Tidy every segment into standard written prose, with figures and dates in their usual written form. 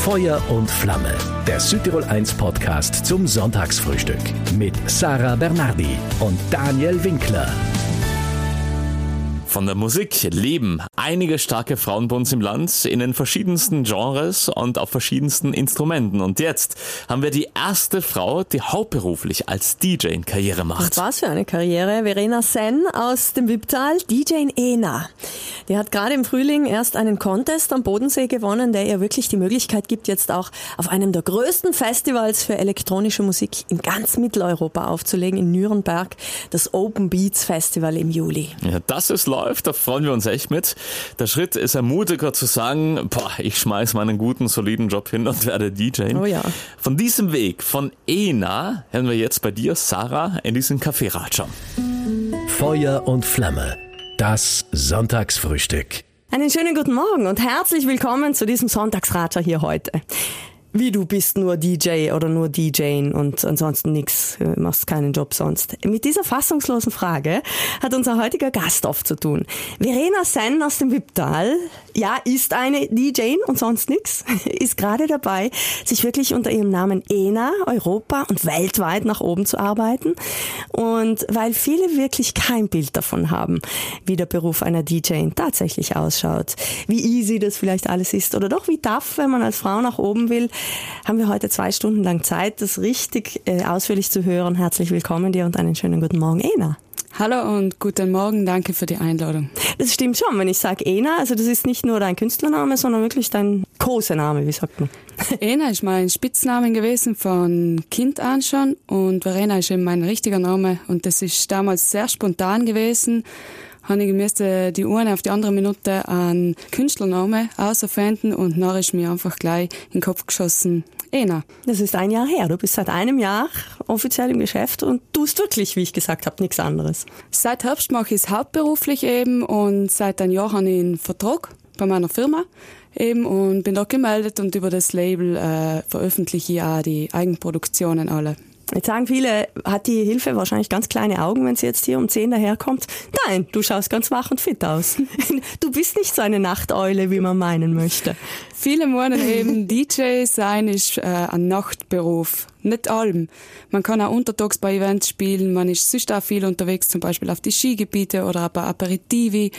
Feuer und Flamme, der Südtirol 1 Podcast zum Sonntagsfrühstück mit Sarah Bernardi und Daniel Winkler. Von der Musik leben einige starke Frauen bei uns im Land in den verschiedensten Genres und auf verschiedensten Instrumenten. Und jetzt haben wir die erste Frau, die hauptberuflich als DJ in Karriere macht. Und was für eine Karriere. Verena Senn aus dem Wipptal, DJ in Ehna. Die hat gerade im Frühling erst einen Contest am Bodensee gewonnen, der ihr wirklich die Möglichkeit gibt, jetzt auch auf einem der größten Festivals für elektronische Musik in ganz Mitteleuropa aufzulegen, in Nürnberg, das Open Beats Festival im Juli. Ja, das ist läuft, da freuen wir uns echt mit. Der Schritt ist ermutiger zu sagen, ich schmeiß meinen guten, soliden Job hin und werde DJ. Oh ja. Von diesem Weg, von Ehna, hören wir jetzt bei dir, Sarah, in diesen Kaffeeratscher. Feuer und Flamme, das Sonntagsfrühstück. Einen schönen guten Morgen und herzlich willkommen zu diesem Sonntagsratscher hier heute. Wie, du bist nur DJ oder nur DJing und ansonsten nichts, machst keinen Job sonst. Mit dieser fassungslosen Frage hat unser heutiger Gast oft zu tun. Verena Senn aus dem Wipptal, ja, ist eine DJ und sonst nichts, ist gerade dabei, sich wirklich unter ihrem Namen Ehna, Europa und weltweit nach oben zu arbeiten. Und weil viele wirklich kein Bild davon haben, wie der Beruf einer DJ tatsächlich ausschaut, wie easy das vielleicht alles ist oder doch wie tough, wenn man als Frau nach oben will, haben wir heute 2 Stunden lang Zeit, das richtig ausführlich zu hören. Herzlich willkommen dir und einen schönen guten Morgen, Ehna. Hallo und guten Morgen, danke für die Einladung. Das stimmt schon, wenn ich sage Ehna, also das ist nicht nur dein Künstlername, sondern wirklich dein Kosename, wie sagt man? Ehna ist mein Spitzname gewesen von Kind an schon und Verena ist eben mein richtiger Name und das ist damals sehr spontan gewesen. Ich musste die eine auf die andere Minute einen Künstlernamen auserfinden und nachher ist mir einfach gleich in den Kopf geschossen, Ehna. Das ist 1 Jahr her, du bist seit einem Jahr offiziell im Geschäft und tust wirklich, wie ich gesagt habe, nichts anderes. Seit Herbst mache ich es hauptberuflich eben und seit einem Jahr habe ich einen Vertrag bei meiner Firma eben und bin dort gemeldet und über das Label veröffentliche ich auch die Eigenproduktionen alle. Jetzt sagen viele, hat die Hilfe wahrscheinlich ganz kleine Augen, wenn sie jetzt hier um 10 daherkommt. Nein, du schaust ganz wach und fit aus. Du bist nicht so eine Nachteule, wie man meinen möchte. Viele meinen eben, DJ sein ist ein Nachtberuf. Nicht allem. Man kann auch untertags bei Events spielen, man ist sonst auch viel unterwegs, zum Beispiel auf die Skigebiete oder bei Aperitivi.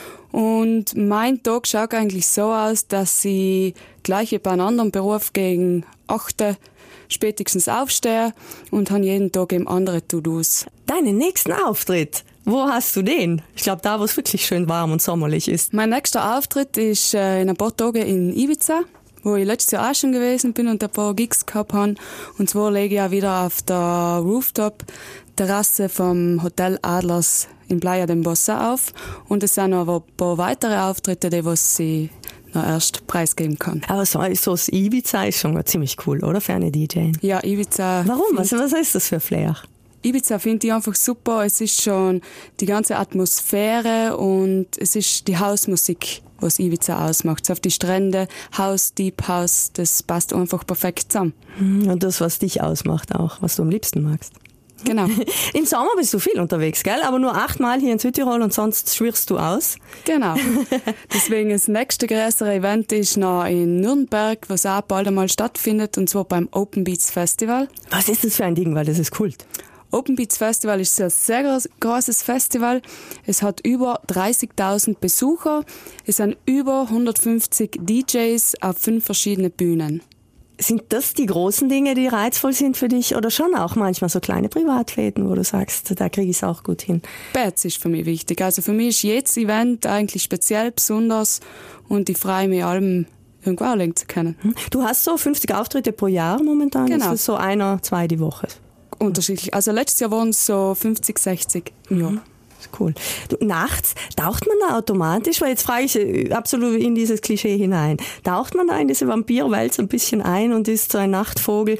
Und mein Tag schaut eigentlich so aus, dass ich gleich wie bei einem anderen Beruf gegen 8 spätestens aufstehe und habe jeden Tag eben andere To-Dos. Deinen nächsten Auftritt, wo hast du den? Ich glaube, da, wo es wirklich schön warm und sommerlich ist. Mein nächster Auftritt ist in ein paar Tagen in Ibiza, wo ich letztes Jahr auch schon gewesen bin und ein paar Gigs gehabt habe. Und zwar lege ich auch wieder auf der Rooftop-Terrasse vom Hotel Adlers in Playa del Bossa auf. Und es sind noch ein paar weitere Auftritte, die was ich noch erst preisgeben kann. Aber so das Ibiza ist schon ziemlich cool, oder? Für eine DJ. Ja, Ibiza. Warum? Was ist das für Flair? Ibiza finde ich einfach super. Es ist schon die ganze Atmosphäre und es ist die Hausmusik, was Ibiza ausmacht. So auf die Strände, House, Deep House, das passt einfach perfekt zusammen. Und das, was dich ausmacht auch, was du am liebsten magst. Genau. Im Sommer bist du viel unterwegs, gell? Aber nur 8-mal hier in Südtirol und sonst schwirrst du aus. Genau. Deswegen das nächste größere Event ist noch in Nürnberg, was auch bald einmal stattfindet, und zwar beim Open Beats Festival. Was ist das für ein Ding? Weil das ist Kult. Open Beats Festival ist ein sehr großes Festival. Es hat über 30.000 Besucher. Es sind über 150 DJs auf 5 verschiedene Bühnen. Sind das die großen Dinge, die reizvoll sind für dich oder schon auch manchmal so kleine Privatläden, wo du sagst, da kriege ich es auch gut hin? Beides ist für mich wichtig. Also für mich ist jedes Event eigentlich speziell, besonders und ich freue mich, allem irgendwo anlegen zu können. Du hast so 50 Auftritte pro Jahr momentan? Genau. Ist das so 1, 2 die Woche? Unterschiedlich. Also letztes Jahr waren es so 50, 60 im Jahr. Cool. Du, nachts taucht man da automatisch, weil jetzt frage ich absolut in dieses Klischee hinein, taucht man da in diese Vampirwelt so ein bisschen ein und ist so ein Nachtvogel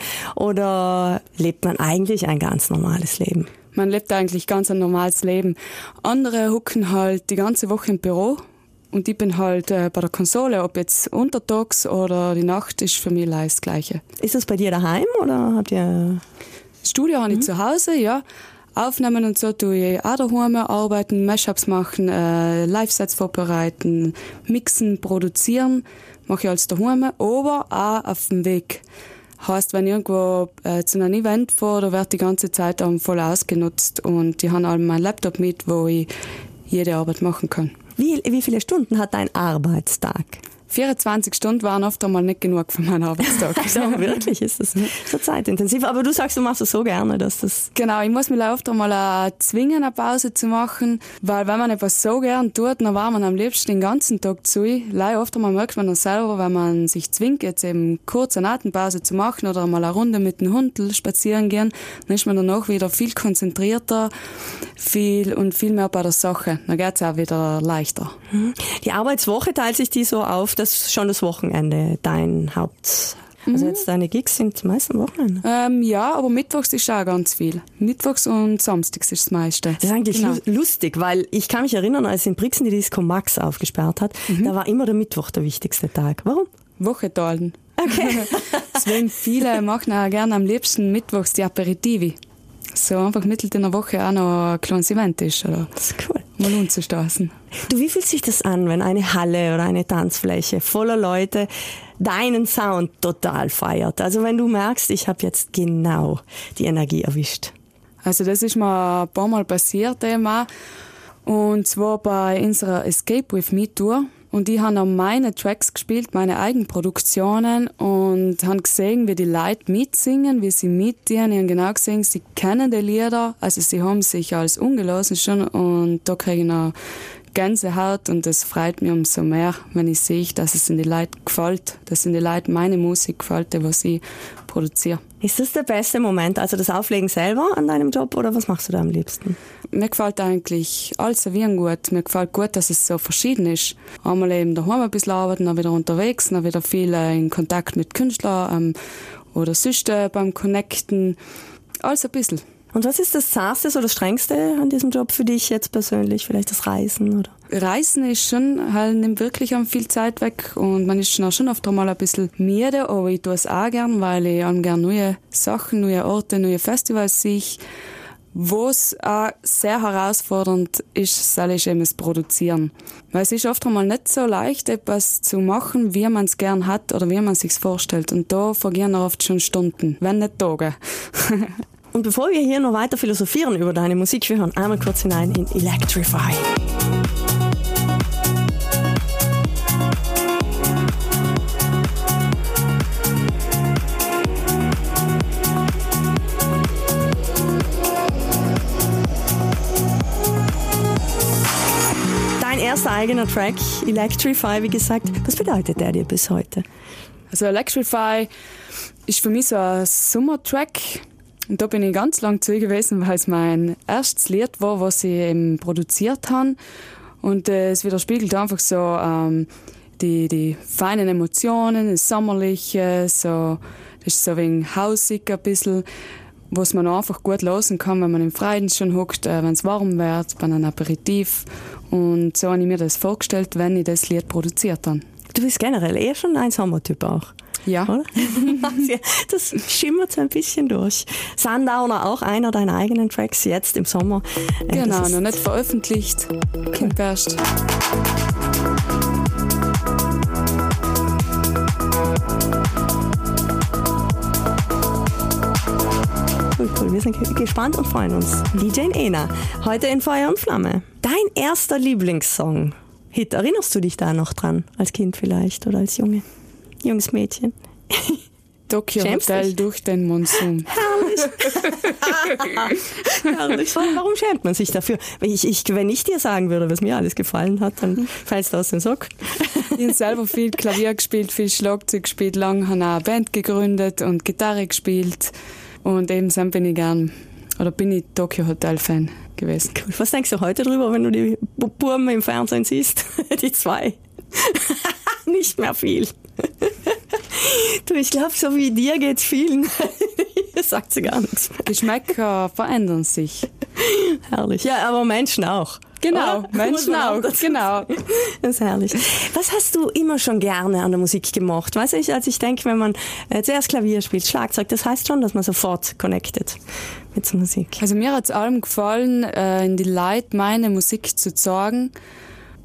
oder lebt man eigentlich ein ganz normales Leben? Man lebt eigentlich ganz ein normales Leben. Andere hucken halt die ganze Woche im Büro und ich bin halt bei der Konsole, ob jetzt untertags oder die Nacht, ist für mich das Gleiche. Ist das bei dir daheim oder habt ihr... Studio habe ich zu Hause, ja. Aufnehmen und so tue ich auch daheim, arbeiten, Mashups machen, Live-Sets vorbereiten, mixen, produzieren. mache ich alles daheim, aber auch auf dem Weg. Heißt, wenn ich irgendwo zu einem Event fahre, da wird die ganze Zeit voll ausgenutzt und ich habe meinen Laptop mit, wo ich jede Arbeit machen kann. Wie viele Stunden hat dein Arbeitstag? 24 Stunden waren oft einmal nicht genug für meinen Arbeitstag. Also wirklich, ist das so zeitintensiv. Aber du sagst, du machst es so gerne, dass das... Genau, ich muss mich oft einmal zwingen, eine Pause zu machen, weil wenn man etwas so gern tut, dann war man am liebsten den ganzen Tag zu. Oft einmal merkt man das selber, wenn man sich zwingt, jetzt eben kurz eine Atempause zu machen oder mal eine Runde mit dem Hund spazieren gehen, dann ist man danach wieder viel konzentrierter, viel mehr bei der Sache. Dann geht es auch wieder leichter. Die Arbeitswoche teilt sich die so auf, dass schon das Wochenende dein Also jetzt deine Gigs sind meist am Wochenende? Ja, aber mittwochs ist auch ganz viel. Mittwochs und samstags ist das meiste. Das ist eigentlich lustig, weil ich kann mich erinnern, als in Brixen die Disco Max aufgesperrt hat, da war immer der Mittwoch der wichtigste Tag. Warum? Woche teilen. Okay. Deswegen viele machen auch gerne am liebsten mittwochs die Aperitivi. So einfach mitten in der Woche auch noch ein kleines Event ist. Oder? Das ist cool. Mal umzustoßen. Du, wie fühlt sich das an, wenn eine Halle oder eine Tanzfläche voller Leute deinen Sound total feiert? Also wenn du merkst, ich habe jetzt genau die Energie erwischt. Also das ist mir ein paar Mal passiert eben auch. Und zwar bei unserer Escape With Me Tour. Und ich habe an meine Tracks gespielt, meine Eigenproduktionen und habe gesehen, wie die Leute mitsingen, wie sie mitdienen. Ich habe genau gesehen, sie kennen die Lieder, also sie haben sich als ungelassen schon und da kriege ich noch Gänsehaut und das freut mich umso mehr, wenn ich sehe, dass es in die Leute gefällt, dass in die Leute meine Musik gefällt, die was ich produziere. Ist das der beste Moment, also das Auflegen selber an deinem Job oder was machst du da am liebsten? Mir gefällt eigentlich alles wie gut. Mir gefällt gut, dass es so verschieden ist. Einmal eben daheim ein bisschen arbeiten, dann wieder unterwegs, dann wieder viel in Kontakt mit Künstlern oder sonst beim Connecten. Alles ein bisschen. Und was ist das Zarteste oder das Strengste an diesem Job für dich jetzt persönlich? Vielleicht das Reisen, oder? Reisen ist schon, halt nimmt wirklich viel Zeit weg und man ist schon oft einmal ein bisschen müde, aber ich tue es auch gern, weil ich gerne neue Sachen, neue Orte, neue Festivals sehe. Wo es auch sehr herausfordernd ist, ist eben das Produzieren. Weil es ist oft einmal nicht so leicht, etwas zu machen, wie man es gern hat oder wie man es sich vorstellt. Und da vergehen oft schon Stunden, wenn nicht Tage. Und bevor wir hier noch weiter philosophieren über deine Musik, wir hören einmal kurz hinein in Electrify. Dein erster eigener Track, Electrify, wie gesagt, was bedeutet der dir bis heute? Also Electrify ist für mich so ein Sommertrack. Und da bin ich ganz lang zu gewesen, weil es mein erstes Lied war, was ich eben produziert habe. Und es widerspiegelt einfach so die feinen Emotionen, das Sommerliche, so, das ist so wegen hausig ein bisschen, was man einfach gut hören kann, wenn man im Freien schon hockt, wenn es warm wird, bei einem Aperitif. Und so habe ich mir das vorgestellt, wenn ich das Lied produziert habe. Du bist generell eher schon ein Sommertyp auch. Ja. Oder? Das schimmert so ein bisschen durch. Sundowner, auch einer deiner eigenen Tracks jetzt im Sommer. Genau, noch nicht veröffentlicht. Kommt erst. Cool. Wir sind gespannt und freuen uns. DJ Ena, heute in Feuer und Flamme. Dein erster Lieblingssong. Hit, erinnerst du dich da noch dran? Als Kind vielleicht oder als junges Mädchen? Tokyo Hotel durch den Monsun. Herrlich. Warum schämt man sich dafür? Wenn ich dir sagen würde, was mir alles gefallen hat, dann fällst du aus dem Sock. Ich habe selber viel Klavier gespielt, viel Schlagzeug gespielt, lange habe eine Band gegründet und Gitarre gespielt. Und eben bin ich Tokyo Hotel Fan gewesen. Cool. Was denkst du heute drüber, wenn du die Burmen im Fernsehen siehst? Die zwei. Nicht mehr viel. Du, ich glaube, so wie dir geht's vielen. Sagt sie gar nichts mehr. Geschmäcker verändern sich. Herrlich. Ja, aber Menschen auch. Genau, oder? Menschen auch, genau. Das ist herrlich. Was hast du immer schon gerne an der Musik gemocht? Weißt du, als ich denke, wenn man zuerst Klavier spielt, Schlagzeug, das heißt schon, dass man sofort connected mit der Musik. Also mir hat es allem gefallen, in die Leute meine Musik zu zeigen.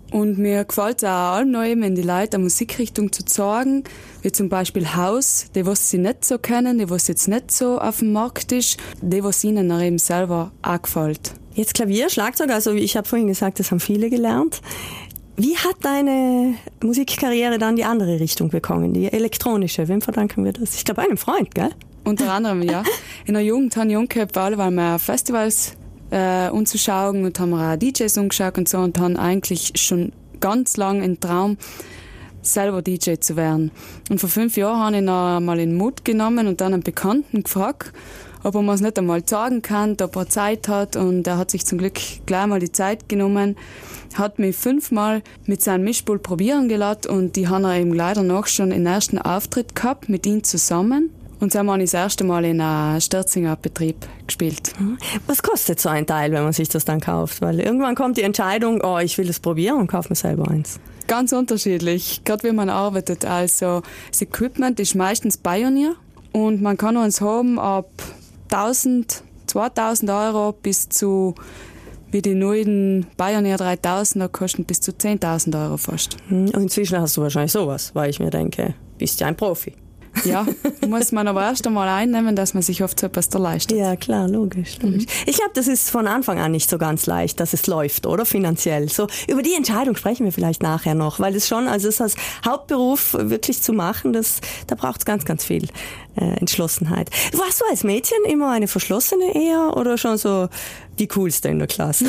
Und mir gefällt es auch allem noch eben, in die Leute eine Musikrichtung zu zeigen, wie zum Beispiel House, die was sie nicht so kennen, die was jetzt nicht so auf dem Markt ist, die was ihnen auch eben selber auch gefällt. Jetzt Klavier, Schlagzeug, also ich habe vorhin gesagt, das haben viele gelernt. Wie hat deine Musikkarriere dann die andere Richtung bekommen, die elektronische? Wem verdanken wir das? Ich glaube, einem Freund, gell? Unter anderem, ja. In der Jugend habe ich umgekehrt, weil wir Festivals umzuschauen und haben wir auch DJs umgeschaut und so und haben eigentlich schon ganz lang einen Traum, selber DJ zu werden. Und vor 5 Jahren habe ich noch mal den Mut genommen und dann einen Bekannten gefragt, ob er mir es nicht einmal sagen kann, ob er Zeit hat, und er hat sich zum Glück gleich mal die Zeit genommen, hat mich 5-mal mit seinem Mischpult probieren gelassen und die haben er eben leider noch schon den ersten Auftritt gehabt mit ihm zusammen. Und so haben wir das erste Mal in einem Störzinger Betrieb gespielt. Was kostet so ein Teil, wenn man sich das dann kauft? Weil irgendwann kommt die Entscheidung, oh, ich will es probieren und kaufe mir selber eins. Ganz unterschiedlich, gerade wie man arbeitet. Also das Equipment ist meistens Pioneer und man kann uns haben ab 1.000, 2.000 Euro bis zu, wie die neuen Pioneer 3000er kosten, bis zu 10.000 Euro fast. Und inzwischen hast du wahrscheinlich sowas, weil ich mir denke, bist ja ein Profi. Ja, muss man aber erst einmal einnehmen, dass man sich oft so etwas da leistet. Ja, klar, logisch. Ich glaube, das ist von Anfang an nicht so ganz leicht, dass es läuft, oder? Finanziell. So, über die Entscheidung sprechen wir vielleicht nachher noch, weil es schon, also es als Hauptberuf wirklich zu machen, da braucht es ganz, ganz viel Entschlossenheit. Warst du als Mädchen immer eine verschlossene eher oder schon so die coolste in der Klasse?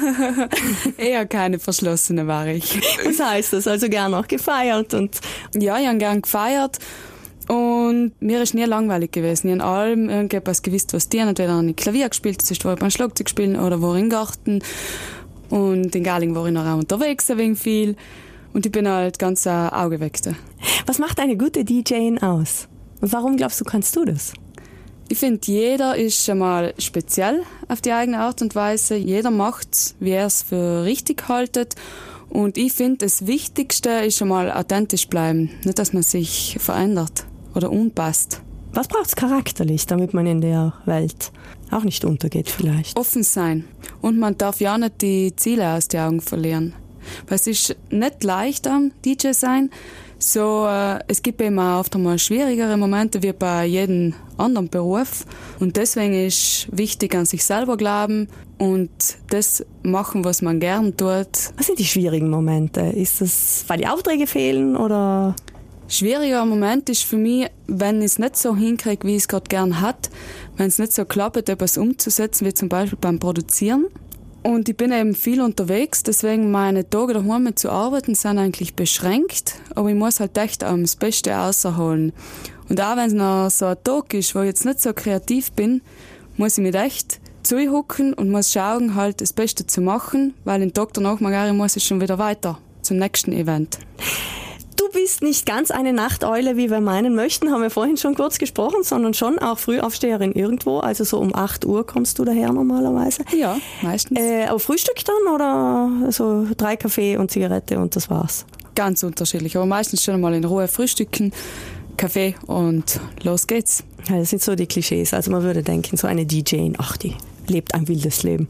Eher keine verschlossene war ich. Was heißt das? Also gern auch gefeiert und... Ja, ich habe gern gefeiert. Und mir ist nie langweilig gewesen. Ich habe allem irgendetwas gewusst, was die haben. Entweder an Klavier gespielt, das ist, wo ich beim Schlagzeug spielen, oder wo im Garten. Und in Garling war ich noch auch unterwegs ein wenig viel. Und ich bin halt ganz Augeweckte. Was macht eine gute DJin aus? Und warum glaubst du, kannst du das? Ich finde, jeder ist schon mal speziell auf die eigene Art und Weise. Jeder macht's, wie er es für richtig haltet. Und ich finde, das Wichtigste ist schon mal authentisch bleiben. Nicht, dass man sich verändert oder unpasst. Was braucht's charakterlich, damit man in der Welt auch nicht untergeht vielleicht? Offen sein. Und man darf ja nicht die Ziele aus den Augen verlieren. Weil es ist nicht leicht am DJ sein. So, es gibt eben auch oft einmal schwierigere Momente wie bei jedem anderen Beruf. Und deswegen ist wichtig, an sich selber glauben und das machen, was man gern tut. Was sind die schwierigen Momente? Ist das, weil die Aufträge fehlen oder? Schwieriger Moment ist für mich, wenn ich es nicht so hinkriege, wie ich es gerade gern hat, wenn es nicht so klappt, etwas umzusetzen, wie zum Beispiel beim Produzieren. Und ich bin eben viel unterwegs, deswegen meine Tage daheim zu arbeiten sind eigentlich beschränkt, aber ich muss halt echt das Beste rausholen. Und auch wenn es noch so ein Tag ist, wo ich jetzt nicht so kreativ bin, muss ich mich echt zuhocken und muss schauen, halt das Beste zu machen, weil den Tag danach muss ich schon wieder weiter zum nächsten Event. Du bist nicht ganz eine Nachteule, wie wir meinen möchten, haben wir vorhin schon kurz gesprochen, sondern schon auch Frühaufsteherin irgendwo, also so um 8 Uhr kommst du daher normalerweise. Ja, meistens. Aber Frühstück dann oder so 3 Kaffee und Zigarette und das war's? Ganz unterschiedlich, aber meistens schon mal in Ruhe frühstücken, Kaffee und los geht's. Ja, das sind so die Klischees, also man würde denken, so eine DJin, ach, die lebt ein wildes Leben.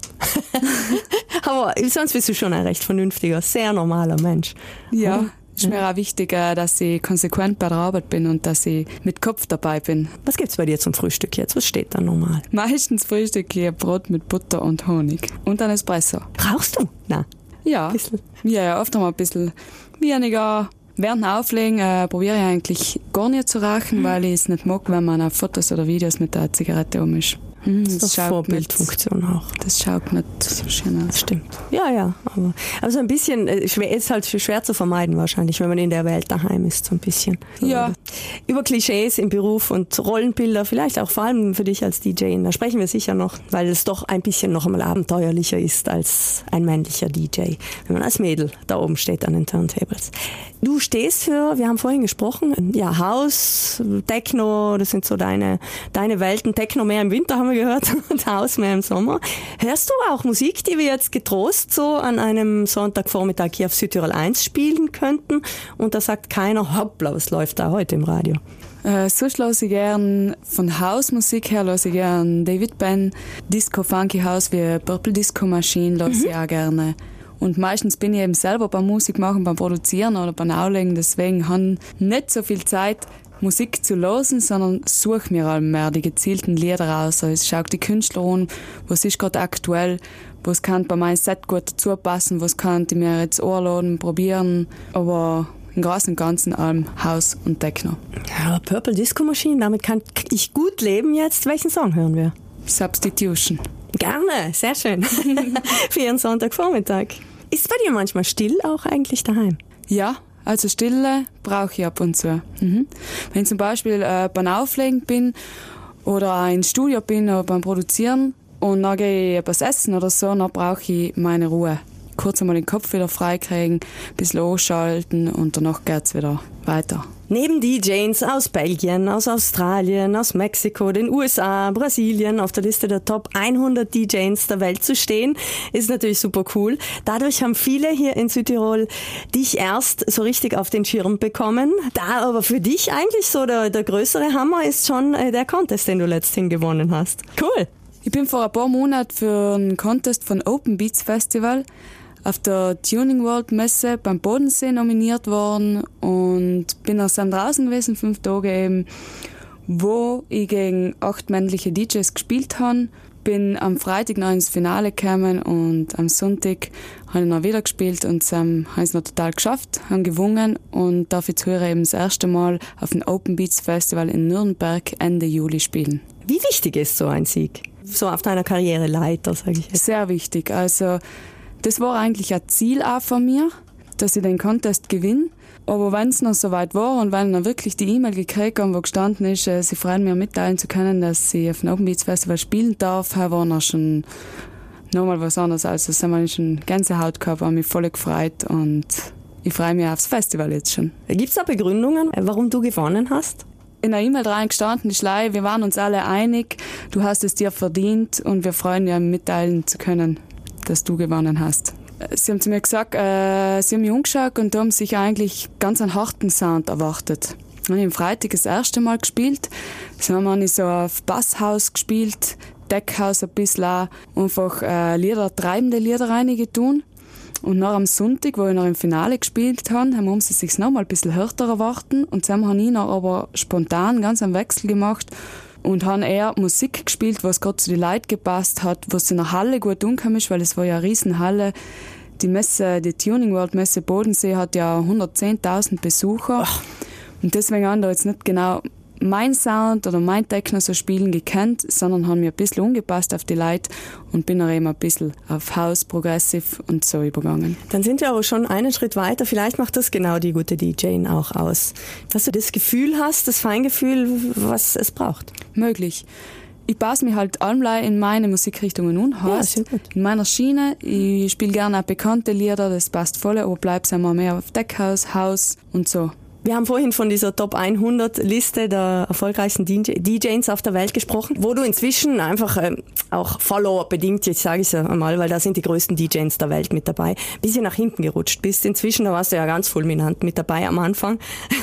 Aber sonst bist du schon ein recht vernünftiger, sehr normaler Mensch. Ja. Oder? Ist mir auch wichtig, dass ich konsequent bei der Arbeit bin und dass ich mit Kopf dabei bin. Was gibt's bei dir zum Frühstück jetzt? Was steht da normal? Meistens frühstücke ich Brot mit Butter und Honig. Und ein Espresso. Rauchst du? Nein. Ja. Ja, oft einmal ein bisschen weniger. Während dem Auflegen probiere ich eigentlich gar nicht zu rauchen, weil ich es nicht mag, wenn man auf Fotos oder Videos mit der Zigarette um ist. Das ist doch Vorbildfunktion auch. Das schaut nicht so schön aus. Das stimmt. Ja. Aber so ein bisschen, ist halt schwer zu vermeiden wahrscheinlich, wenn man in der Welt daheim ist, so ein bisschen. Ja. Über Klischees im Beruf und Rollenbilder, vielleicht auch vor allem für dich als DJ, da sprechen wir sicher noch, weil es doch ein bisschen noch einmal abenteuerlicher ist als ein männlicher DJ, wenn man als Mädel da oben steht an den Turntables. Du stehst für, wir haben vorhin gesprochen, ja, House, Techno, das sind so deine Welten. Techno mehr im Winter haben wir gehört und House mehr im Sommer. Hörst du auch Musik, die wir jetzt getrost so an einem Sonntagvormittag hier auf Südtirol 1 spielen könnten? Und da sagt keiner, hoppla, was läuft da heute im Radio? Sonst höre ich gern von Hausmusik her, höre ich gern David Penn, Disco Funky House wie Purple Disco Machine höre ich auch gerne. Und meistens bin ich eben selber beim Musik machen, beim Produzieren oder beim Auflegen. Deswegen habe ich nicht so viel Zeit, Musik zu hören, sondern suche mir halt mehr die gezielten Lieder raus. Also ich schaue die Künstler an, was ist gerade aktuell, was kann bei meinem Set gut dazu passen, was kann ich mir jetzt anladen, probieren. Aber im Großen und Ganzen allem House und Techno. Ja, Purple Disco Machine, damit kann ich gut leben jetzt. Welchen Song hören wir? Substitution. Gerne, sehr schön. Für Ihren Sonntagvormittag. Ist bei dir manchmal still auch eigentlich daheim? Ja, also Stille brauche ich ab und zu. Wenn ich zum Beispiel beim Auflegen bin oder auch ins Studio bin oder beim Produzieren und dann gehe ich etwas essen oder so, dann brauche ich meine Ruhe. Kurz einmal den Kopf wieder freikriegen, ein bisschen anschalten und danach geht's wieder weiter. Neben DJs aus Belgien, aus Australien, aus Mexiko, den USA, Brasilien auf der Liste der Top 100 DJs der Welt zu stehen, ist natürlich super cool. Dadurch haben viele hier in Südtirol dich erst so richtig auf den Schirm bekommen. Da aber für dich eigentlich so der größere Hammer ist schon der Contest, den du letzthin gewonnen hast. Cool! Ich bin vor ein paar Monaten für einen Contest von Open Beats Festival auf der Tuning World Messe beim Bodensee nominiert worden und bin aus dann draußen gewesen, 5 Tage eben, wo ich gegen 8 männliche DJs gespielt habe. Bin am Freitag noch ins Finale gekommen und am Sonntag habe ich noch wieder gespielt und haben es noch total geschafft, haben gewonnen und darf jetzt hören eben das erste Mal auf dem Open Beats Festival in Nürnberg Ende Juli spielen. Wie wichtig ist so ein Sieg? So auf deiner Karriereleiter, sage ich jetzt. Sehr wichtig. Also das war eigentlich ein Ziel auch von mir, dass ich den Contest gewinne. Aber wenn es noch so weit war und wenn ich dann wirklich die E-Mail gekriegt habe, wo gestanden ist, sie freuen mir mitteilen zu können, dass ich auf dem Open Beats Festival spielen darf, war noch schon nochmal was anderes. Also das haben wir schon Gänsehaut gehabt, habe mich voll gefreut und ich freue mich aufs Festival jetzt schon. Gibt es da Begründungen, warum du gewonnen hast? In der E-Mail reingestanden ist leider, wir waren uns alle einig, du hast es dir verdient und wir freuen uns, mitteilen zu können, dass du gewonnen hast. Sie haben zu mir gesagt, sie haben mich umgeschaut und haben sich eigentlich ganz einen harten Sound erwartet. Ich habe am Freitag das erste Mal gespielt. So haben wir so auf Basshaus gespielt, Deckhaus ein bisschen auch, einfach treibende Lieder reingetun. Und nach am Sonntag, wo ich noch im Finale gespielt habe, haben sie sich noch mal ein bisschen härter erwarten. Und dann habe ich noch aber spontan ganz einen Wechsel gemacht und haben eher Musik gespielt, was gerade zu den Leuten gepasst hat, was in der Halle gut umgekommen ist, weil es war ja eine Riesenhalle. Die Messe, die Tuning World Messe Bodensee hat ja 110.000 Besucher. Ach. Und deswegen haben da jetzt nicht genau mein Sound oder mein Techno so spielen gekannt, sondern haben mir ein bisschen angepasst auf die Leute und bin auch eben ein bisschen auf House, Progressive und so übergegangen. Dann sind wir aber schon einen Schritt weiter. Vielleicht macht das genau die gute DJ auch aus. Dass du das Gefühl hast, das Feingefühl, was es braucht. Möglich. Ich passe mich halt allem in meine Musikrichtungen an. Heißt, ja, in meiner Schiene, ich spiele gerne auch bekannte Lieder, das passt voll, aber bleib einmal mehr auf Deckhaus, House und so. Wir haben vorhin von dieser Top 100 Liste der erfolgreichsten DJs auf der Welt gesprochen, wo du inzwischen einfach auch Follower-bedingt, jetzt sage ich es einmal, weil da sind die größten DJs der Welt mit dabei, bisschen nach hinten gerutscht bist. Inzwischen, da warst du ja ganz fulminant mit dabei am Anfang.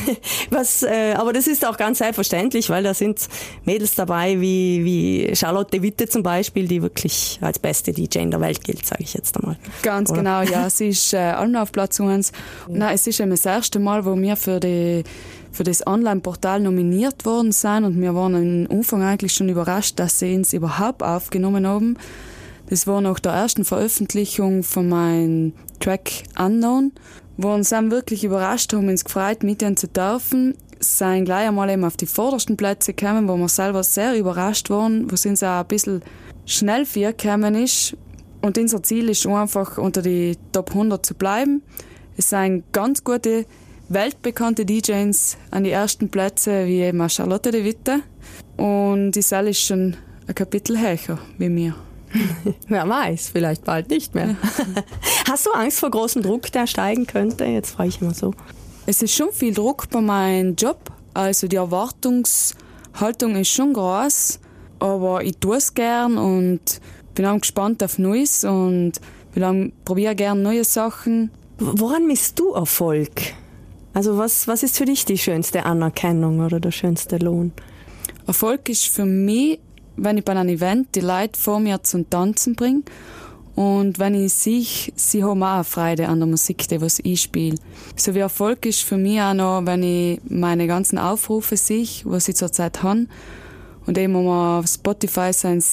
Aber das ist auch ganz selbstverständlich, weil da sind Mädels dabei wie Charlotte Witte zum Beispiel, die wirklich als beste DJ in der Welt gilt, sage ich jetzt einmal. Ganz Oder? Genau, ja. Sie ist allem auf Platz 1. Nein, es ist eben das erste Mal, wo wir für das Online-Portal nominiert worden sind und wir waren am Anfang eigentlich schon überrascht, dass sie uns überhaupt aufgenommen haben. Das war nach der ersten Veröffentlichung von meinem Track Unknown, wo uns dann wirklich überrascht haben, uns gefreut, mit ihnen zu dürfen. Sind gleich einmal eben auf die vordersten Plätze gekommen, wo wir selber sehr überrascht waren, wo es uns auch ein bisschen schnell gekommen ist. Und unser Ziel ist einfach, unter die Top 100 zu bleiben. Es sind ganz gute weltbekannte DJs an die ersten Plätze, wie eben auch Charlotte de Witte. Und Iselle ist schon ein Kapitel höher wie mir. Wer weiß, vielleicht bald nicht mehr. Hast du Angst vor großem Druck, der steigen könnte? Jetzt frage ich immer so. Es ist schon viel Druck bei meinem Job. Also die Erwartungshaltung ist schon groß, aber ich tue es gern und bin auch gespannt auf Neues und probiere gern neue Sachen. Woran misst du Erfolg? Also was ist für dich die schönste Anerkennung oder der schönste Lohn? Erfolg ist für mich, wenn ich bei einem Event die Leute vor mir zum Tanzen bringe Und wenn ich sehe, sie haben auch Freude an der Musik, die was ich spiele. So wie Erfolg ist für mich auch noch, wenn ich meine ganzen Aufrufe sehe, was ich zurzeit habe. Und eben auf Spotify sind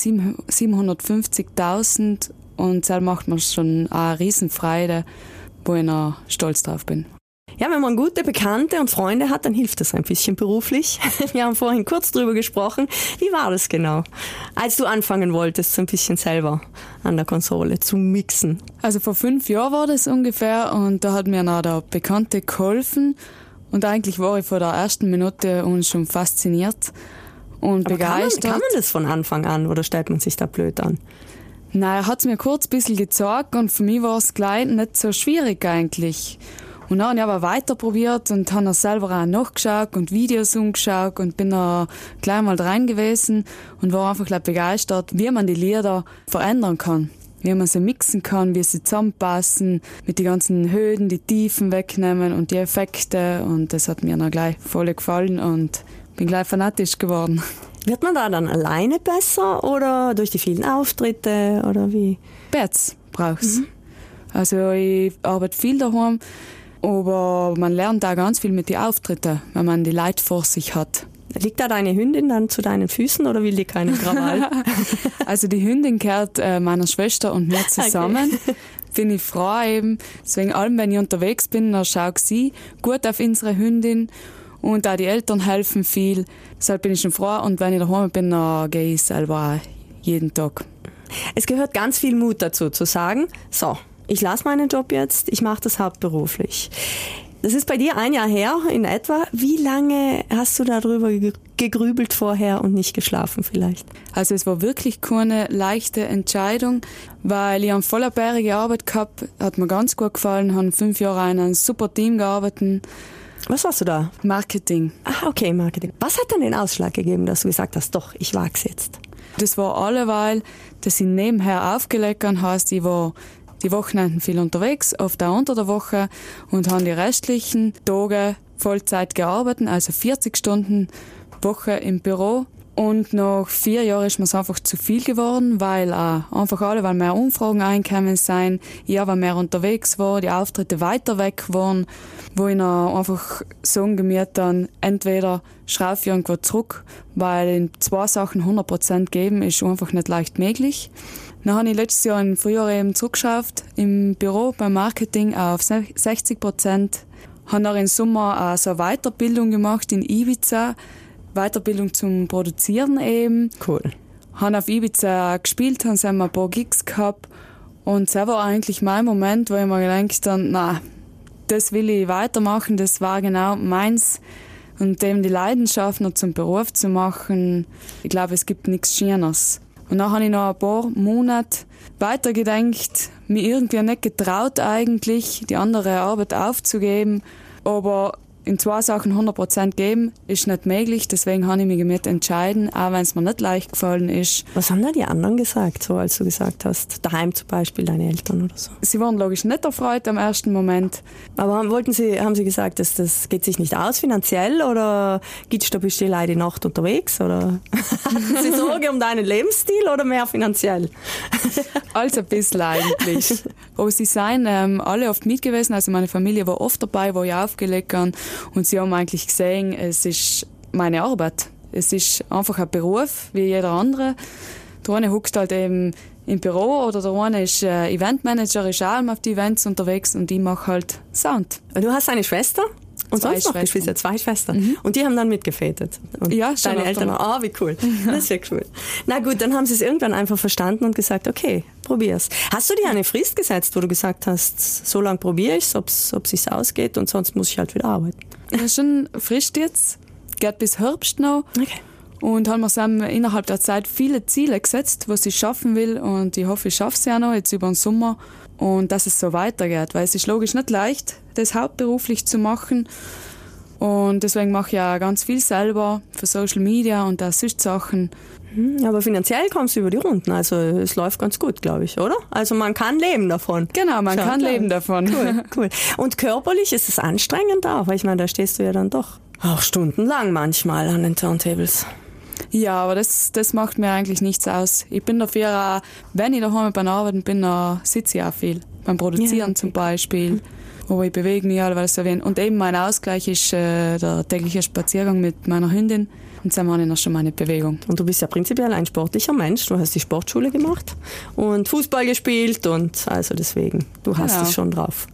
750.000 und das macht mir schon eine Riesenfreude, wo ich noch stolz drauf bin. Ja, wenn man gute Bekannte und Freunde hat, dann hilft das ein bisschen beruflich. Wir haben vorhin kurz drüber gesprochen. Wie war das genau, als du anfangen wolltest, so ein bisschen selber an der Konsole zu mixen? Also vor 5 Jahren war das ungefähr und da hat mir noch der Bekannte geholfen und eigentlich war ich von der ersten Minute schon fasziniert und aber begeistert. Kann man das von Anfang an oder stellt man sich da blöd an? Nein, er hat es mir kurz ein bisschen gezeigt und für mich war es gleich nicht so schwierig eigentlich. Und dann habe ich aber weiter probiert und habe selber auch nachgeschaut und Videos umgeschaut und bin da gleich mal rein gewesen und war einfach gleich begeistert, wie man die Lieder verändern kann. Wie man sie mixen kann, wie sie zusammenpassen, mit den ganzen Höhen, die Tiefen wegnehmen und die Effekte. Und das hat mir dann gleich voll gefallen und bin gleich fanatisch geworden. Wird man da dann alleine besser oder durch die vielen Auftritte oder wie? Beides brauchst. Also ich arbeite viel daheim. Aber man lernt da ganz viel mit den Auftritten, wenn man die Leute vor sich hat. Liegt da deine Hündin dann zu deinen Füßen oder will die keinen Krawall? Also die Hündin gehört meiner Schwester und mir zusammen. Okay. Bin ich froh eben. Deswegen allem, wenn ich unterwegs bin, dann schaue ich sie gut auf unsere Hündin. Und auch die Eltern helfen viel. Deshalb bin ich schon froh. Und wenn ich daheim bin, dann gehe ich selber auch jeden Tag. Es gehört ganz viel Mut dazu, zu sagen, so, ich lasse meinen Job jetzt, ich mache das hauptberuflich. Das ist bei dir 1 Jahr her in etwa. Wie lange hast du darüber gegrübelt vorher und nicht geschlafen vielleicht? Also es war wirklich keine leichte Entscheidung, weil ich an voller Bäre gearbeitet gehabt, hat mir ganz gut gefallen, habe 5 Jahre in einem super Team gearbeitet. Was warst du da? Marketing. Ah, okay, Marketing. Was hat dann den Ausschlag gegeben, dass du gesagt hast, doch, ich wag's jetzt? Das war alleweil, dass ich nebenher aufgelegt habe, heisst, ich war die Wochenenden viel unterwegs, oft auch unter der Woche und habe die restlichen Tage Vollzeit gearbeitet, also 40 Stunden Woche im Büro. Und nach 4 Jahren ist mir es einfach zu viel geworden, weil weil mehr Umfragen eingekommen sind, ich aber mehr unterwegs war, die Auftritte weiter weg waren, wo ich dann einfach sagen gemüht dann, entweder schraube ich irgendwo zurück, weil in 2 Sachen 100% geben ist einfach nicht leicht möglich. Dann habe ich letztes Jahr im Frühjahr eben zurückgeschafft im Büro beim Marketing auf 60%. Habe dann im Sommer auch so eine Weiterbildung gemacht in Ibiza. Weiterbildung zum Produzieren eben. Cool. Habe auf Ibiza gespielt, haben ein paar Gigs gehabt. Und das war eigentlich mein Moment, wo ich mir gedacht habe, na, das will ich weitermachen, das war genau meins. Und eben die Leidenschaft noch zum Beruf zu machen, ich glaube, es gibt nichts Schöneres. Und dann habe ich noch ein paar Monate weitergedacht, mir irgendwie nicht getraut eigentlich, die andere Arbeit aufzugeben. Aber in 2 Sachen 100% geben ist nicht möglich, deswegen habe ich mich damit entschieden, auch wenn es mir nicht leicht gefallen ist. Was haben da die anderen gesagt, so als du gesagt hast, daheim zum Beispiel, deine Eltern oder so? Sie waren logisch nicht erfreut am ersten Moment. Aber haben sie gesagt, dass das geht sich nicht aus finanziell oder gibst du bis die Leute Nacht unterwegs oder hatten sie Sorge um deinen Lebensstil oder mehr finanziell? Alles ein bisschen eigentlich. Aber sie sind alle oft mit gewesen, also meine Familie war oft dabei, wo ich aufgelegt habe. Und sie haben eigentlich gesehen, es ist meine Arbeit. Es ist einfach ein Beruf, wie jeder andere. Der eine hockt halt eben im Büro oder der eine ist Eventmanager, ist auch auf die Events unterwegs und ich mache halt Sound. Du hast eine Schwester? Und 2 sonst noch Geschwister, 2 Schwestern. Und die haben dann mitgefädelt. Und ja, schon. Deine Eltern auch. Ah, wie cool. Das ist ja cool. Na gut, dann haben sie es irgendwann einfach verstanden und gesagt, okay, probier's. Hast du dir eine Frist gesetzt, wo du gesagt hast, so lange probiere ich es, ob es sich ausgeht und sonst muss ich halt wieder arbeiten? Das ist schon Frist jetzt. Geht bis Herbst noch. Okay. Und haben wir innerhalb der Zeit viele Ziele gesetzt, was ich schaffen will. Und ich hoffe, ich schaffe sie auch noch jetzt über den Sommer. Und dass es so weitergeht, weil es ist logisch nicht leicht, das hauptberuflich zu machen. Und deswegen mache ich auch ganz viel selber für Social Media und auch solche Sachen. Aber finanziell kommst du über die Runden, also es läuft ganz gut, glaube ich, oder? Also man kann leben davon. Genau, man kann leben davon. Cool. Und körperlich ist es anstrengend auch, weil ich meine, da stehst du ja dann doch auch stundenlang manchmal an den Turntables. Ja, aber das macht mir eigentlich nichts aus. Ich bin dafür auch, wenn ich daheim beim Arbeiten bin, dann sitze ich auch viel. Beim Produzieren zum Beispiel. Aber ich bewege mich allweil so wenig. Und eben mein Ausgleich ist der tägliche Spaziergang mit meiner Hündin. Und dann mache ich noch schon meine Bewegung. Und du bist ja prinzipiell ein sportlicher Mensch. Du hast die Sportschule gemacht und Fußball gespielt und also deswegen, du hast es schon drauf.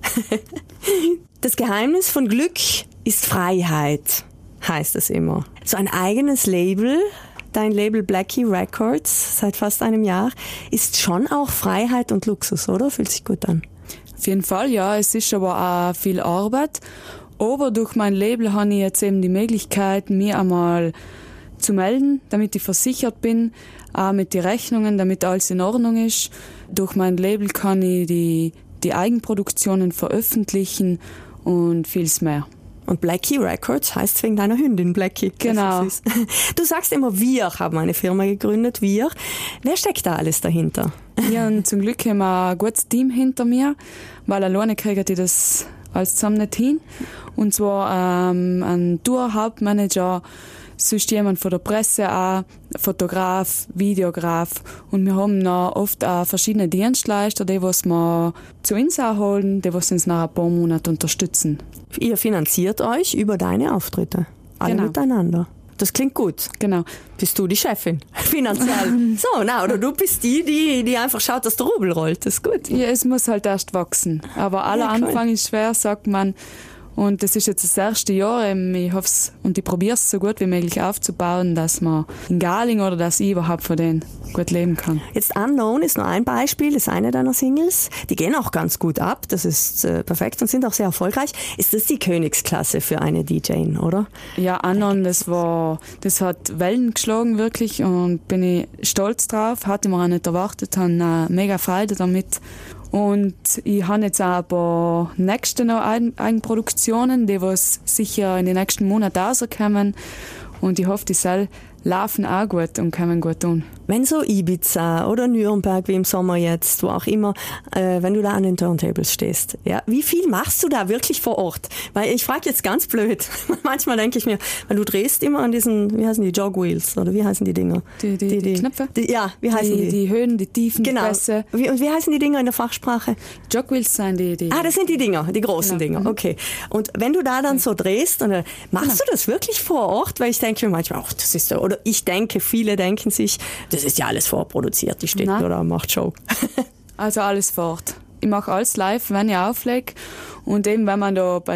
Das Geheimnis von Glück ist Freiheit, heißt es immer. So ein eigenes Label, dein Label Blackie Records seit fast einem Jahr, ist schon auch Freiheit und Luxus, oder? Fühlt sich gut an. Auf jeden Fall, ja. Es ist aber auch viel Arbeit. Aber durch mein Label habe ich jetzt eben die Möglichkeit, mir einmal zu melden, damit ich versichert bin, auch mit den Rechnungen, damit alles in Ordnung ist. Durch mein Label kann ich die Eigenproduktionen veröffentlichen und vieles mehr. Und Blackie Records heißt wegen deiner Hündin Blackie. Genau. Du sagst immer, wir haben eine Firma gegründet, wir. Wer steckt da alles dahinter? Ja, und zum Glück haben wir ein gutes Team hinter mir, weil alleine kriege ich das alles zusammen nicht hin. Und zwar ein Tour-Hauptmanager, sonst jemand von der Presse auch, Fotograf, Videograf. Und wir haben noch oft auch verschiedene Dienstleister, die was wir zu uns auch holen, die was uns nach ein paar Monaten unterstützen. Ihr finanziert euch über deine Auftritte. Alle miteinander. Das klingt gut. Genau. Bist du die Chefin? Finanziell. So, oder du bist die einfach schaut, dass der Rubel rollt. Das ist gut. Ja, es muss halt erst wachsen. Aber aller Anfang ist schwer, sagt man. Und das ist jetzt das erste Jahr. Ich hoffe es und ich probiere es so gut wie möglich aufzubauen, dass man in Galing oder dass ich überhaupt von denen gut leben kann. Jetzt Unknown ist nur ein Beispiel, das ist eine deiner Singles. Die gehen auch ganz gut ab, das ist perfekt und sind auch sehr erfolgreich. Ist das die Königsklasse für eine DJ, oder? Ja, Unknown, das hat Wellen geschlagen wirklich und bin ich stolz drauf. Hatte mir auch nicht erwartet, habe mega Freude damit. Und ich habe jetzt auch ein paar nächste noch Eigenproduktionen, die was sicher in den nächsten Monaten rauskommen. Und ich hoffe, die soll laufen auch gut und kommen gut tun. Wenn so Ibiza oder Nürnberg wie im Sommer jetzt, wo auch immer, wenn du da an den Turntables stehst, ja, wie viel machst du da wirklich vor Ort? Weil ich frage jetzt ganz blöd, manchmal denke ich mir, weil du drehst immer an diesen, wie heißen die, Jogwheels oder wie heißen die Dinger? Die Knöpfe? Ja, wie heißen die? Die Höhen, die Tiefen, genau. Die Pässe. Und wie heißen die Dinger in der Fachsprache? Jogwheels sind die. Ah, das sind die Dinger, die großen Dinger, okay. Und wenn du da dann so drehst, dann machst du das wirklich vor Ort? Weil ich denke mir manchmal, ach, das ist so, oder ich denke, viele denken sich, das ist ja alles vorproduziert, die steht nur da und macht Show. Also alles fort. Ich mache alles live, wenn ich auflege. Und eben, wenn man da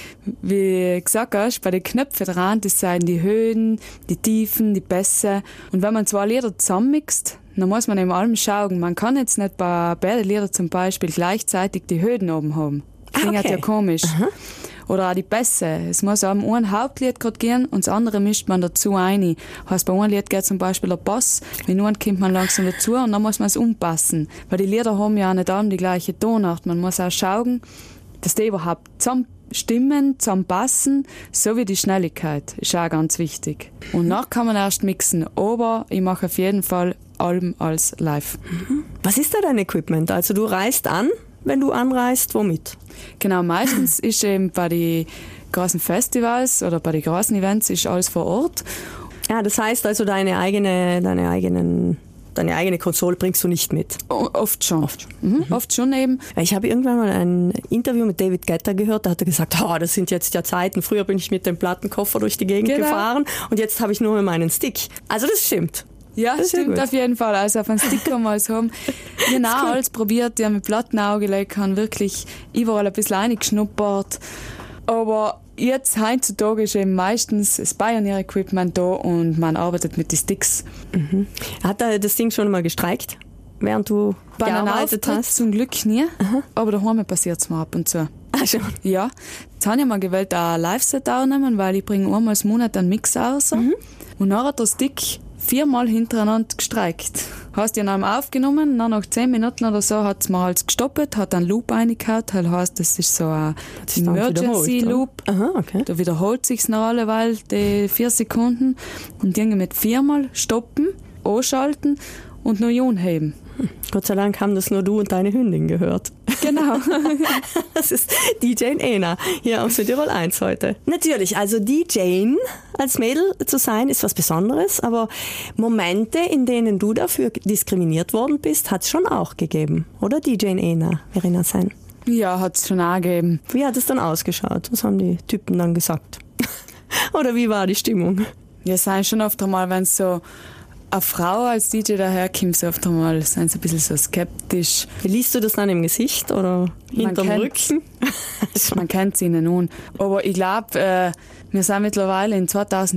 wie gesagt hast, bei den Knöpfen dran, das sind die Höhen, die Tiefen, die Bässe. Und wenn man zwei Lieder zusammenmixt, dann muss man eben allem schauen. Man kann jetzt nicht bei beiden Liedern zum Beispiel gleichzeitig die Höhen oben haben. Klingt ja komisch. Aha. Oder auch die Bässe. Es muss am ein Hauptlied gerade gehen und das andere mischt man dazu ein. Heißt, bei einem Lied geht zum Beispiel der Bass, wenn nun kommt man langsam dazu und dann muss man es umpassen. Weil die Lieder haben ja nicht alle die gleiche Tonart. Man muss auch schauen, dass die überhaupt zusammen stimmen, zusammenpassen, so wie die Schnelligkeit. Ist auch ganz wichtig. Und nachher kann man erst mixen. Aber ich mache auf jeden Fall Alben als live. Was ist da dein Equipment? Also du reist an, wenn du anreist, womit? Genau, meistens ist eben bei den großen Festivals oder bei den großen Events ist alles vor Ort. Ja, das heißt also deine eigene Konsole bringst du nicht mit? Oft schon. Oft schon eben. Ich habe irgendwann mal ein Interview mit David Guetta gehört, da hat er gesagt, das sind jetzt ja Zeiten, früher bin ich mit dem Plattenkoffer durch die Gegend gefahren und jetzt habe ich nur meinen Stick. Also das stimmt. Ja, das stimmt auf jeden Fall. Also auf einen Sticker mal so haben. Ich habe auch alles probiert, ich habe mit Plattenauge gelegt, habe wirklich überall ein bisschen reingeschnuppert. Aber jetzt heutzutage ist eben meistens das Pioneer-Equipment da und man arbeitet mit den Sticks. Mhm. Hat das Ding schon mal gestreikt, während du gearbeitet hast? Zum Glück nie, aber daheim passiert es mir ab und zu. Ah, schon? Ja. Jetzt habe ich mal gewählt, ein Live-Set aufnehmen, weil ich bringe einmal im Monat einen Mix raus. Und dann hat der Stick 4-mal hintereinander gestreikt. Hast ihn einmal aufgenommen, dann nach 10 Minuten oder so hat es mir halt gestoppt, hat einen Loop reingehauen. Das heißt, das ist so ein Emergency-Loop. Aha, okay. Da wiederholt sich's noch alleweil die 4 Sekunden. Und irgendwie mit 4-mal stoppen, anschalten und noch anheben. Gott sei Dank haben das nur du und deine Hündin gehört. Genau. Das ist DJ Ena hier auf Südtirol 1 heute. Natürlich, also DJ als Mädel zu sein ist was Besonderes, aber Momente, in denen du dafür diskriminiert worden bist, hat es schon auch gegeben, oder DJ Ena, Verena Sein? Ja, hat es schon auch gegeben. Wie hat es dann ausgeschaut? Was haben die Typen dann gesagt? Oder wie war die Stimmung? Ja, es sind schon oft einmal, wenn so eine Frau als DJ daherkommt, so oft einmal sind sie ein bisschen so skeptisch. Liest du das dann im Gesicht oder hinterm Rücken? Man kennt sie ihnen nun. Aber ich glaube, wir sind mittlerweile in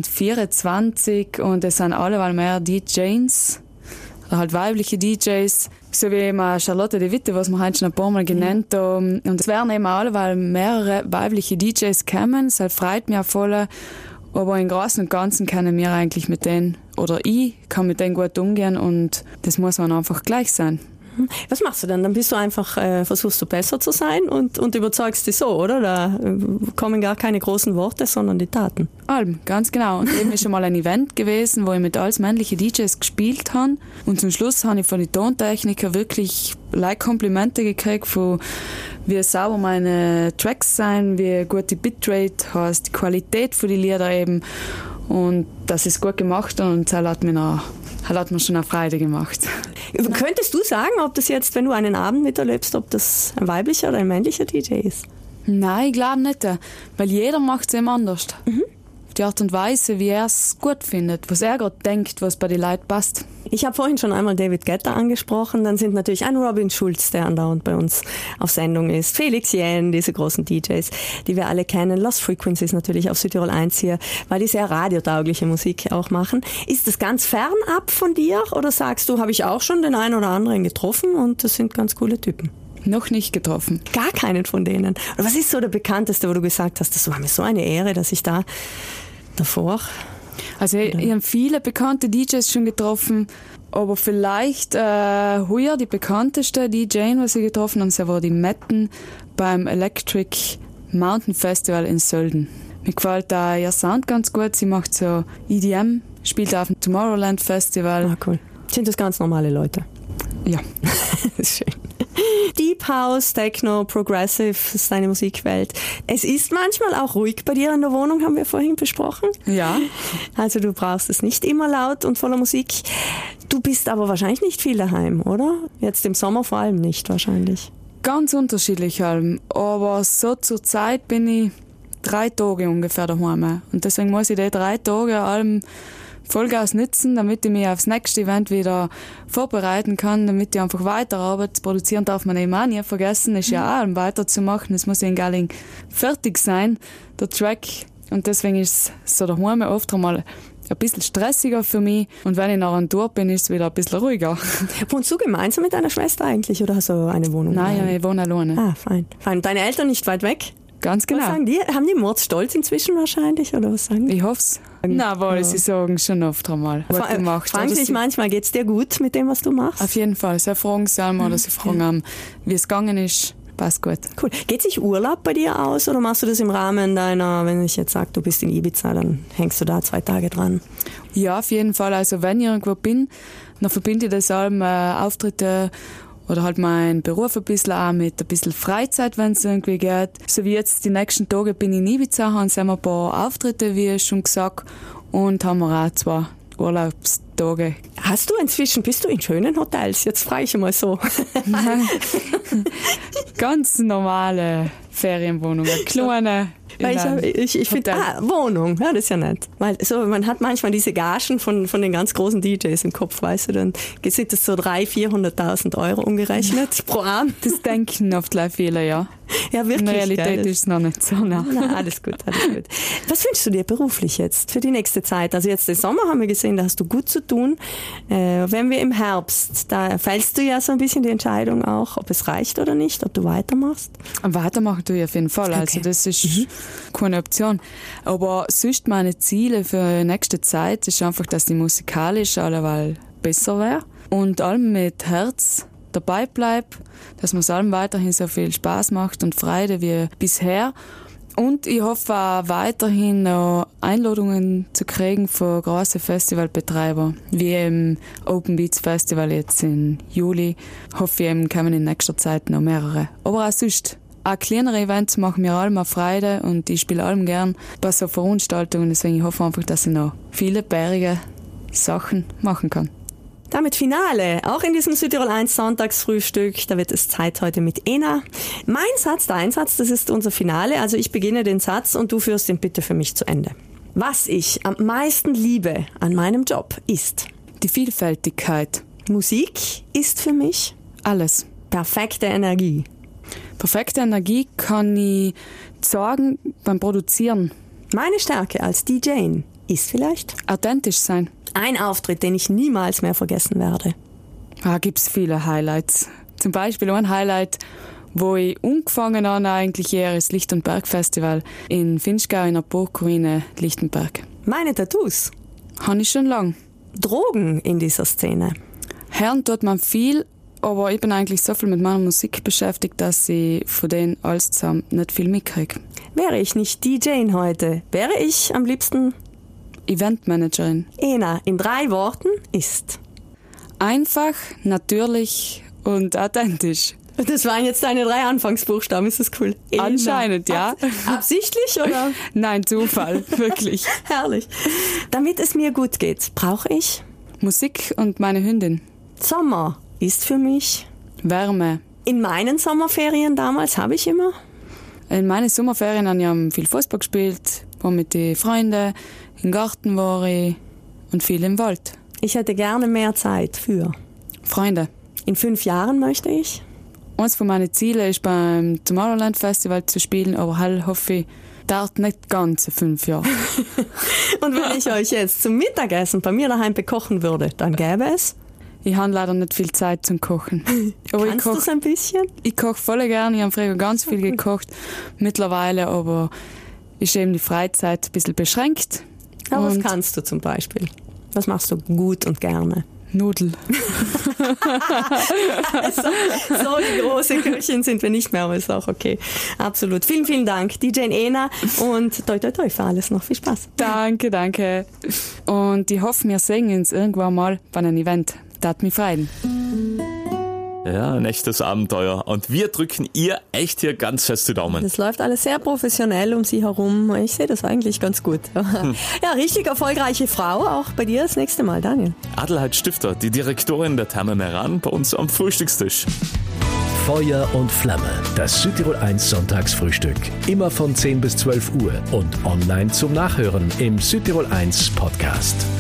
2024 und es sind alleweil mehr DJs, oder halt weibliche DJs, so wie eben Charlotte de Witte, was wir heute schon ein paar Mal genannt haben. Und es werden eben alleweil mehrere weibliche DJs kommen, das freut mich auch voll. Aber im Großen und Ganzen können wir eigentlich mit denen, oder ich kann mit denen gut umgehen und das muss man einfach gleich sein. Was machst du dann? Dann bist du einfach, versuchst du besser zu sein und überzeugst dich so, oder? Da kommen gar keine großen Worte, sondern die Taten. Allem, ganz genau. Und eben ist schon mal ein Event gewesen, wo ich mit alles männlichen DJs gespielt habe. Und zum Schluss habe ich von den Tontechnikern wirklich Komplimente gekriegt, von wie sauber meine Tracks sind, wie gut die Bitrate heißt, die Qualität von den Lieder eben. Und das ist gut gemacht und das hat mir schon eine Freude gemacht. Könntest du sagen, ob das jetzt, wenn du einen Abend miterlebst, ob das ein weiblicher oder ein männlicher DJ ist? Nein, ich glaube nicht, weil jeder macht es eben anders. Die Art und Weise, wie er es gut findet, was er gerade denkt, was bei den Leuten passt. Ich habe vorhin schon einmal David Guetta angesprochen, dann sind natürlich ein Robin Schulz, der andauernd bei uns auf Sendung ist, Felix Jähn, diese großen DJs, die wir alle kennen, Lost Frequencies natürlich auf Südtirol 1 hier, weil die sehr radiotaugliche Musik auch machen. Ist das ganz fernab von dir oder sagst du, habe ich auch schon den einen oder anderen getroffen und das sind ganz coole Typen? Noch nicht getroffen. Gar keinen von denen. Oder was ist so der bekannteste, wo du gesagt hast, das war mir so eine Ehre, dass ich da davor... Also ich habe viele bekannte DJs schon getroffen, aber vielleicht heuer die bekannteste DJ, was ich getroffen habe, war die Metten beim Electric Mountain Festival in Sölden. Mir gefällt da ihr Sound ganz gut, sie macht so EDM, spielt auf dem Tomorrowland Festival. Ah, cool. Sind das ganz normale Leute? Ja. Das ist schön. Deep House, Techno, Progressive ist deine Musikwelt. Es ist manchmal auch ruhig bei dir in der Wohnung, haben wir vorhin besprochen. Ja. Also du brauchst es nicht immer laut und voller Musik. Du bist aber wahrscheinlich nicht viel daheim, oder? Jetzt im Sommer vor allem nicht wahrscheinlich. Ganz unterschiedlich allem. Aber so zur Zeit bin ich 3 Tage ungefähr daheim. Und deswegen muss ich die 3 Tage allem Vollgas nutzen, damit ich mich aufs nächste Event wieder vorbereiten kann, damit ich einfach weiterarbeite. Produzieren darf man eben auch nie vergessen, ist ja auch weiterzumachen. Es muss in Galling fertig sein, der Track. Und deswegen ist es so daheim oft einmal ein bisschen stressiger für mich. Und wenn ich nach einer Tour bin, ist es wieder ein bisschen ruhiger. Wohnst du gemeinsam mit deiner Schwester eigentlich oder hast du eine Wohnung? Nein, ich wohne alleine. Ah, fein. Deine Eltern nicht weit weg? Ganz genau. Was sagen die? Haben die Mordstolz inzwischen wahrscheinlich? Oder was sagen die? Ich hoffe es. Nein, weil sie sagen schon oft einmal, was du machst. Fragen sie dich manchmal, geht es dir gut mit dem, was du machst? Auf jeden Fall. Sie fragen sie einmal oder sie fragen, wie es gegangen ist. Passt gut. Cool. Geht sich Urlaub bei dir aus oder machst du das im Rahmen deiner, wenn ich jetzt sage, du bist in Ibiza, dann hängst du da 2 Tage dran? Ja, auf jeden Fall. Also wenn ich irgendwo bin, dann verbinde ich das allem Auftritte oder halt mein Beruf ein bisschen auch mit ein bisschen Freizeit, wenn es irgendwie geht. So wie jetzt die nächsten Tage bin ich in Ibiza, haben wir ein paar Auftritte, wie schon gesagt, und haben wir auch 2 Urlaubstage. Bist du in schönen Hotels? Jetzt frage ich mal so. Ganz normale Ferienwohnungen, kleine. Ich finde, Wohnung, ja, das ist ja nett. Weil so, man hat manchmal diese Gagen von den ganz großen DJs im Kopf, weißt du, dann sind das so 300.000-400.000 € umgerechnet pro Abend. Das denken oft viele, ja. Ja, wirklich. In der Realität ist es noch nicht so. Na, alles gut. Was wünschst du dir beruflich jetzt für die nächste Zeit? Also jetzt den Sommer haben wir gesehen, da hast du gut zu tun. Wenn wir im Herbst, da fällst du ja so ein bisschen die Entscheidung auch, ob es reicht oder nicht, ob du weitermachst. Weitermachen tue ich auf jeden Fall. Okay. Also das ist keine Option. Aber sonst meine Ziele für die nächste Zeit ist einfach, dass die musikalisch alleweil besser wäre und allem mit Herz dabei bleibt, dass man es allem weiterhin so viel Spaß macht und Freude wie bisher. Und ich hoffe auch weiterhin noch Einladungen zu kriegen von grossen Festivalbetreibern, wie im Open Beats Festival jetzt im Juli. Hoffe ich eben, kommen in nächster Zeit noch mehrere. Aber auch sonst, auch kleinere Events machen mir allem eine Freude und ich spiele allem gern bei so Veranstaltungen. Deswegen hoffe ich einfach, dass ich noch viele bärige Sachen machen kann. Damit Finale, auch in diesem Südtirol 1 Sonntagsfrühstück, da wird es Zeit heute mit Ena. Mein Satz, dein Satz, das ist unser Finale, also ich beginne den Satz und du führst ihn bitte für mich zu Ende. Was ich am meisten liebe an meinem Job ist die Vielfältigkeit. Musik ist für mich alles. Perfekte Energie. Perfekte Energie kann ich sagen beim Produzieren. Meine Stärke als DJ ist vielleicht Authentisch sein. ein Auftritt, den ich niemals mehr vergessen werde. Gibt's viele Highlights. Zum Beispiel ein Highlight, wo ich angefangen habe, eigentlich eher ist Licht- und Bergfestival in Finchgau in der Burgruine Lichtenberg. Meine Tattoos. Habe ich schon lang. Drogen in dieser Szene. Hören tut man viel, aber ich bin eigentlich so viel mit meiner Musik beschäftigt, dass ich von denen alles zusammen nicht viel mitkriege. Wäre ich nicht DJ heute, wäre ich am liebsten Eventmanagerin. Ena. In 3 Worten ist. Einfach, natürlich und authentisch. Das waren jetzt deine 3 Anfangsbuchstaben, ist das cool? Ena. Anscheinend, ja. Absichtlich oder? Nein, Zufall, wirklich. Herrlich. Damit es mir gut geht, brauche ich Musik und meine Hündin. Sommer ist für mich. Wärme. In meinen Sommerferien damals habe ich immer In meinen Sommerferien habe ich viel Fußball gespielt, war mit den Freunden, im Garten war ich und viel im Wald. Ich hätte gerne mehr Zeit für. Freunde. In 5 Jahren möchte ich. Eines von meinen Zielen ist beim Tomorrowland Festival zu spielen, aber halt hoffe ich, dauert nicht ganze 5 Jahre. Und wenn ich euch jetzt zum Mittagessen bei mir daheim bekochen würde, dann gäbe es. Ich habe leider nicht viel Zeit zum Kochen. Aber Kannst du es ein bisschen? Ich koche voll gerne, ich habe früher ganz viel gekocht. Mittlerweile aber ist eben die Freizeit ein bisschen beschränkt. Aber was Und kannst du zum Beispiel? Was machst du gut und gerne? Nudel. So die große Köchin sind wir nicht mehr, aber ist auch okay. Absolut. Vielen, vielen Dank, DJ Ena, und toi toi toi für alles noch. Viel Spaß. Danke, danke. Und ich hoffe, wir sehen uns irgendwann mal bei einem Event. Das hat mich freuen. Ja, ein echtes Abenteuer. Und wir drücken ihr echt hier ganz fest die Daumen. Das läuft alles sehr professionell um sie herum. Ich sehe das eigentlich ganz gut. Ja, richtig erfolgreiche Frau. Auch bei dir das nächste Mal, Daniel. Adelheid Stifter, die Direktorin der Therme Meran, bei uns am Frühstückstisch. Feuer und Flamme, das Südtirol 1 Sonntagsfrühstück. Immer von 10 bis 12 Uhr und online zum Nachhören im Südtirol 1 Podcast.